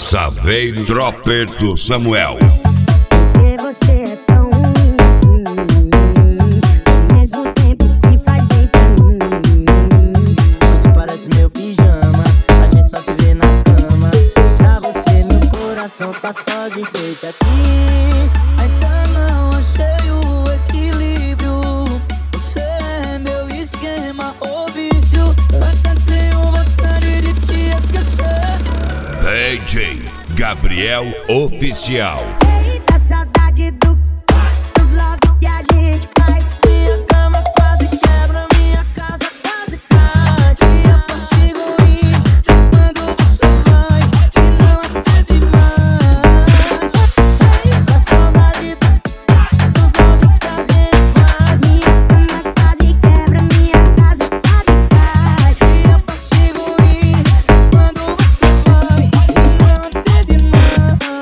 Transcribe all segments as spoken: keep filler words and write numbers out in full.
Saveiro Dropper do Samuel. Porque você é tão ruim assim, ao mesmo tempo que faz bem pra mim. Você parece meu pijama, a gente só se vê na cama. Pra você meu coração tá só de enfeite aqui. Ainda não achei o equilíbrio. Você é meu esquema ou vício. Até tenho vontade de te esquecer. D J Gabriel Oficial. Eita, saudade do, dos love que a gente faz. Minha cama quase quebra, minha casa quase cai. E a parte ruim de quando você vai, que não atende mais. Eita, saudade do, dos love que a gente faz. Minha cama quase quebra, minha casa quase cai. E a parte ruim de quando você vai, que não atende mais.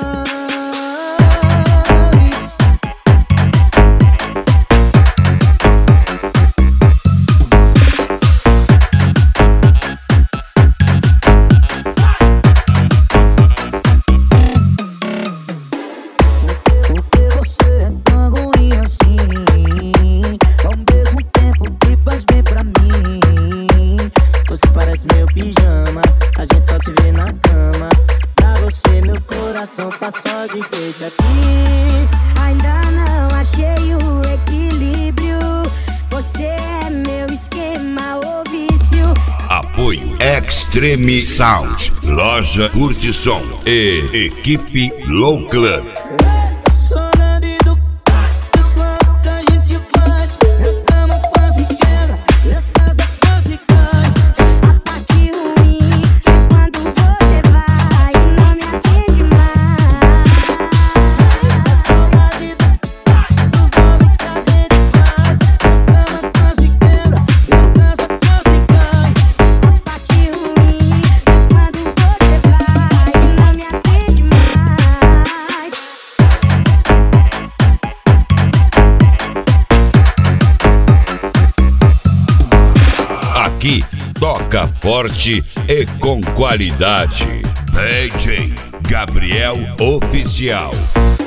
Porque você é tão ruim assim, ao mesmo tempo que faz bem pra mim. Você parece meu pijama, a gente só se vê na cama. Pra você meu coração tá só de enfeite aqui. Ainda não achei o equilíbrio. Você é meu esquema ou vício. Apoio Extreme Sound, Loja Curtição e Equipe Low Club. Saudade do, dos love que a gente faz. Minha cama quase quebra, minha casa quase cai. A parte ruim é quando você vai e não me atende mais. Saudade do, dos love que a gente faz. Minha cama quase quebra, minha casa quase cai. A parte ruim é quando você vai e não me atende mais. Aqui toca forte e com qualidade. D J Gabriel Oficial.